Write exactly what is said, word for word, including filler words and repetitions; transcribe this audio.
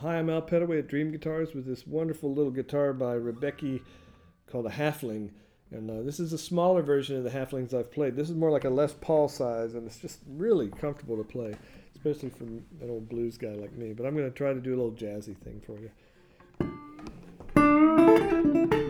Hi, I'm Al Petaway at Dream Guitars with this wonderful little guitar by Rebecca called a Halfling. And uh, this is a smaller version of the Halflings I've played. This is more like a Les Paul size, and it's just really comfortable to play, especially for an old blues guy like me. But I'm going to try to do a little jazzy thing for you.